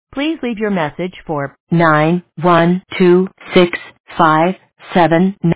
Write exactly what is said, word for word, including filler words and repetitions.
Please leave your message for nine one two six five seven nine.